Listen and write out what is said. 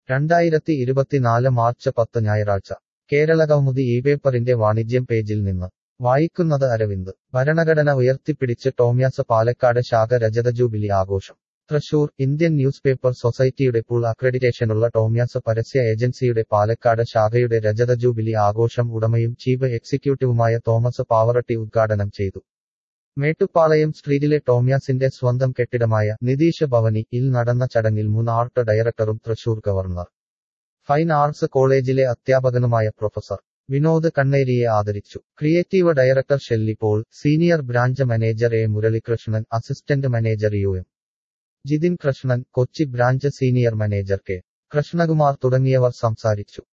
2024 March 10 ഞായറാഴ്ച കേരളകൗമുദി ഇപേപ്പറിന്റെ വാണിജ്യം പേജിൽ നിന്ന് വായിക്കുന്നത് അരവിന്ദ്. ഭരണഘടന ഉയർത്തിപ്പിടിച്ച് ടോമ്യാസ് പാലക്കാട് ശാഖ രജത ജൂബിലി ആഘോഷം. തൃശൂർ. ഇന്ത്യൻ ന്യൂസ് പേപ്പർ സൊസൈറ്റിയുടെ ഫുൾ അക്രഡിറ്റേഷനുള്ള ടോമ്യാസ് പരസ്യ ഏജൻസിയുടെ പാലക്കാട് ശാഖയുടെ രജത ജൂബിലി ആഘോഷം ഉടമയും ചീഫ് എക്സിക്യൂട്ടീവുമായ തോമസ് പാവറട്ടി ഉദ്ഘാടനം ചെയ്തു. മേട്ടുപ്പാളയം സ്ട്രീറ്റിലെ ടോമ്യാസിന്റെ സ്വന്തം കെട്ടിടമായ നിതീഷ് ഭവനി യിൽ നടന്ന ചടങ്ങിൽ മുൻ ആർട്ട് ഡയറക്ടറും തൃശൂർ ഗവർണർ ഫൈൻ ആർട്സ് കോളേജിലെ അധ്യാപകനുമായ പ്രൊഫസർ വിനോദ് കണ്ണേരിയെ ആദരിച്ചു. Creative director Shelly Paul, senior branch manager A Muralikrishnan, assistant manager U M. Jithin Krishnan, Kochi branch senior manager K. Krishnakumar തുടങ്ങിയവർ സംസാരിച്ചു.